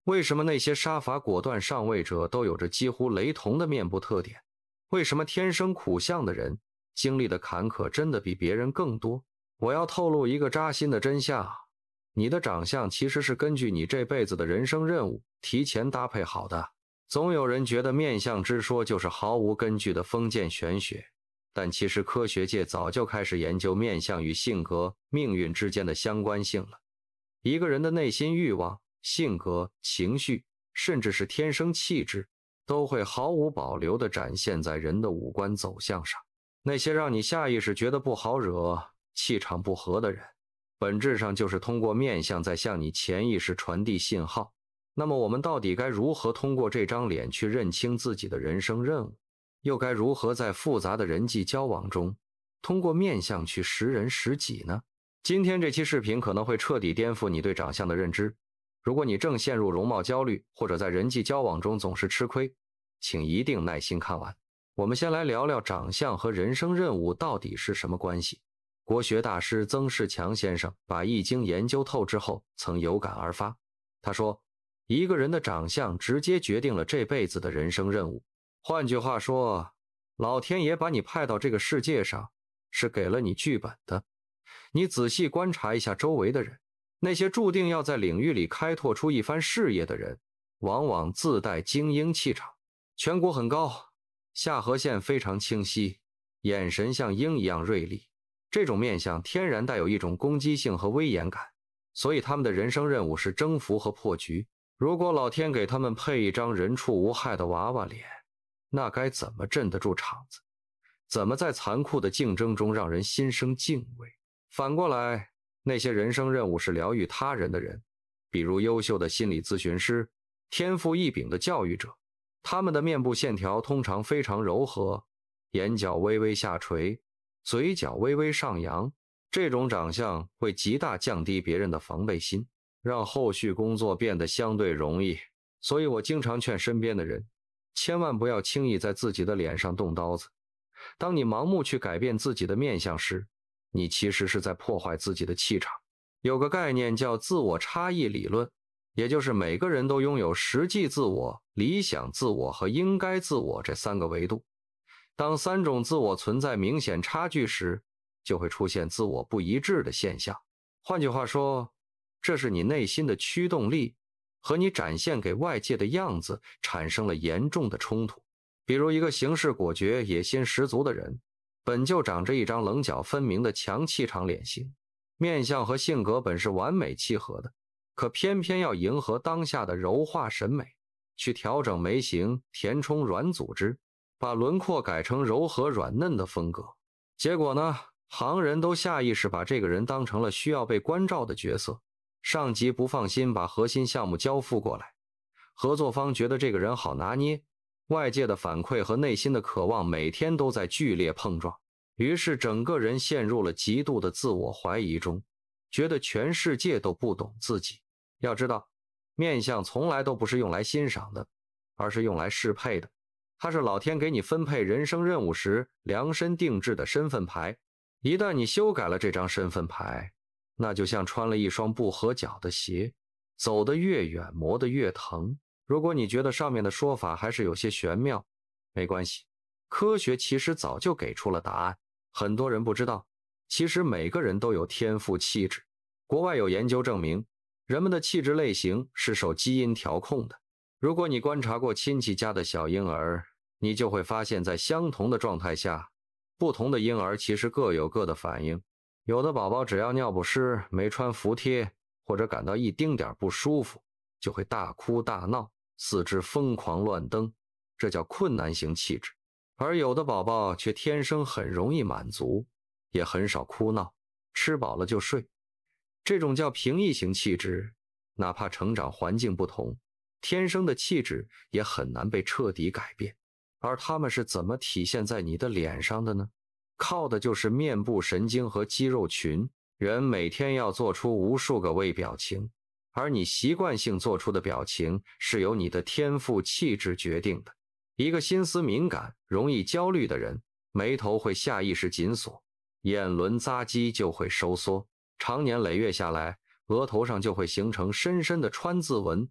为什么那些杀伐果断上位者都有着几乎雷同的面部特点？为什么天生苦相的人经历的坎坷真的比别人更多？我要透露一个扎心的真相，你的长相其实是根据你这辈子的人生任务提前搭配好的。总有人觉得面相之说就是毫无根据的封建玄学，但其实科学界早就开始研究面相与性格、命运之间的相关性了。一个人的内心欲望、性格、情绪，甚至是天生气质，都会毫无保留地展现在人的五官走向上。那些让你下意识觉得不好惹、气场不合的人，本质上就是通过面相在向你潜意识传递信号。那么我们到底该如何通过这张脸去认清自己的人生任务？又该如何在复杂的人际交往中，通过面相去识人识己呢？今天这期视频可能会彻底颠覆你对长相的认知。如果你正陷入容貌焦虑，或者在人际交往中总是吃亏，请一定耐心看完。我们先来聊聊长相和人生任务到底是什么关系。国学大师曾仕强先生把易经研究透之后曾有感而发，他说，一个人的长相直接决定了这辈子的人生任务。换句话说，老天爷把你派到这个世界上，是给了你剧本的。你仔细观察一下周围的人，那些注定要在领域里开拓出一番事业的人，往往自带精英气场，颧骨很高，下颌线非常清晰，眼神像鹰一样锐利。这种面相天然带有一种攻击性和威严感，所以他们的人生任务是征服和破局。如果老天给他们配一张人畜无害的娃娃脸，那该怎么镇得住场子？怎么在残酷的竞争中让人心生敬畏？反过来，那些人生任务是疗愈他人的人，比如优秀的心理咨询师、天赋异禀的教育者，他们的面部线条通常非常柔和，眼角微微下垂，嘴角微微上扬，这种长相会极大降低别人的防备心，让后续工作变得相对容易。所以我经常劝身边的人，千万不要轻易在自己的脸上动刀子。当你盲目去改变自己的面相时，你其实是在破坏自己的气场。有个概念叫自我差异理论，也就是每个人都拥有实际自我、理想自我和应该自我这三个维度。当三种自我存在明显差距时，就会出现自我不一致的现象。换句话说，这是你内心的驱动力和你展现给外界的样子产生了严重的冲突。比如一个行事果决、野心十足的人，本就长着一张棱角分明的强气场脸型，面相和性格本是完美契合的，可偏偏要迎合当下的柔化审美，去调整眉形，填充软组织，把轮廓改成柔和软嫩的风格。结果呢，行人都下意识把这个人当成了需要被关照的角色，上级不放心把核心项目交付过来，合作方觉得这个人好拿捏，外界的反馈和内心的渴望每天都在剧烈碰撞，于是整个人陷入了极度的自我怀疑中，觉得全世界都不懂自己。要知道，面相从来都不是用来欣赏的，而是用来适配的。它是老天给你分配人生任务时量身定制的身份牌，一旦你修改了这张身份牌，那就像穿了一双不合脚的鞋，走得越远磨得越疼。如果你觉得上面的说法还是有些玄妙，没关系，科学其实早就给出了答案。很多人不知道，其实每个人都有天赋气质。国外有研究证明，人们的气质类型是受基因调控的。如果你观察过亲戚家的小婴儿，你就会发现在相同的状态下，不同的婴儿其实各有各的反应。有的宝宝只要尿不湿、没穿服帖，或者感到一丁点不舒服，就会大哭大闹，四肢疯狂乱蹬，这叫困难型气质。而有的宝宝却天生很容易满足，也很少哭闹，吃饱了就睡，这种叫平易型气质。哪怕成长环境不同，天生的气质也很难被彻底改变。而他们是怎么体现在你的脸上的呢？靠的就是面部神经和肌肉群。人每天要做出无数个微表情，而你习惯性做出的表情是由你的天赋气质决定的。一个心思敏感、容易焦虑的人，眉头会下意识紧锁，眼轮匝肌就会收缩，长年累月下来，额头上就会形成深深的川字纹。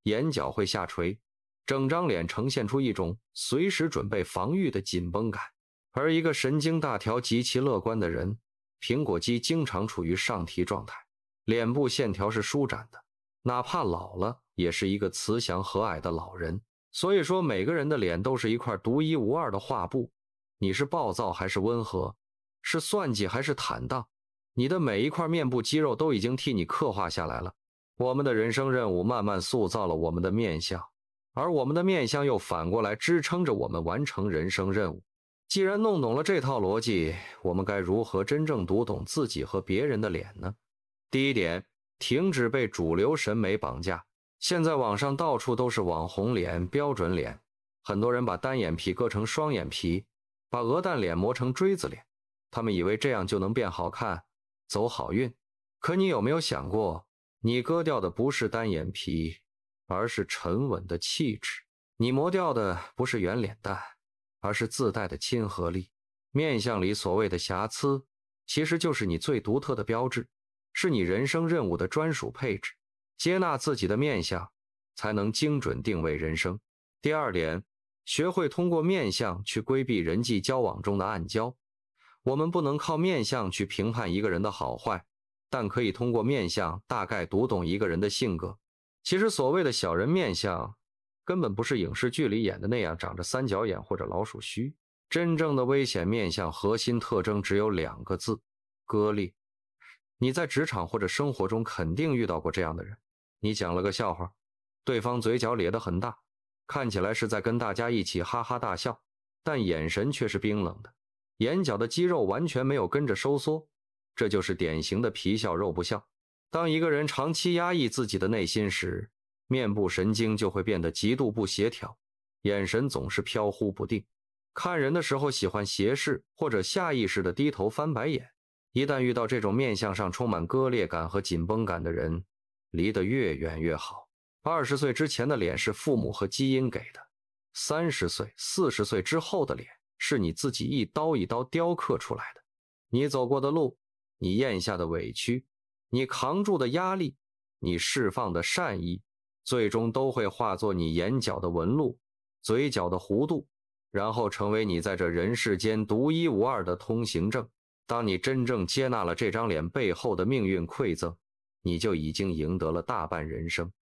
眼角会下垂，整张脸呈现出一种随时准备防御的紧绷感。而一个神经大条极其乐观的人，苹果肌经常处于上提状态，脸部线条是舒展的，哪怕老了也是一个慈祥和蔼的老人。所以说每个人的脸都是一块独一无二的画布，你是暴躁还是温和，是算计还是坦荡，你的每一块面部肌肉都已经替你刻画下来了。我们的人生任务慢慢塑造了我们的面相，而我们的面相又反过来支撑着我们完成人生任务。既然弄懂了这套逻辑，我们该如何真正读懂自己和别人的脸呢？第一点，停止被主流审美绑架。现在网上到处都是网红脸、标准脸，很多人把单眼皮割成双眼皮，把鹅蛋脸磨成锥子脸，他们以为这样就能变好看，走好运。可你有没有想过，你割掉的不是单眼皮，而是沉稳的气质。你磨掉的不是圆脸蛋，而是自带的亲和力。面相里所谓的瑕疵，其实就是你最独特的标志，是你人生任务的专属配置。接纳自己的面相，才能精准定位人生。第二点，学会通过面相去规避人际交往中的暗礁。我们不能靠面相去评判一个人的好坏，但可以通过面相大概读懂一个人的性格。其实所谓的小人面相，根本不是影视剧里演的那样长着三角眼或者老鼠须。真正的危险面相核心特征只有2个字：割裂。你在职场或者生活中肯定遇到过这样的人，你讲了个笑话，对方嘴角咧得很大，看起来是在跟大家一起哈哈大笑，但眼神却是冰冷的，眼角的肌肉完全没有跟着收缩，这就是典型的皮笑肉不笑。当一个人长期压抑自己的内心时，面部神经就会变得极度不协调，眼神总是飘忽不定，看人的时候喜欢斜视或者下意识的低头翻白眼。一旦遇到这种面相上充满割裂感和紧绷感的人，离得越远越好。20岁之前的脸是父母和基因给的，30岁、40岁之后的脸是你自己一刀一刀雕刻出来的。你走过的路，你咽下的委屈，你扛住的压力，你释放的善意，最终都会化作你眼角的纹路、嘴角的弧度，然后成为你在这人世间独一无二的通行证。当你真正接纳了这张脸背后的命运馈赠，你就已经赢得了大半人生。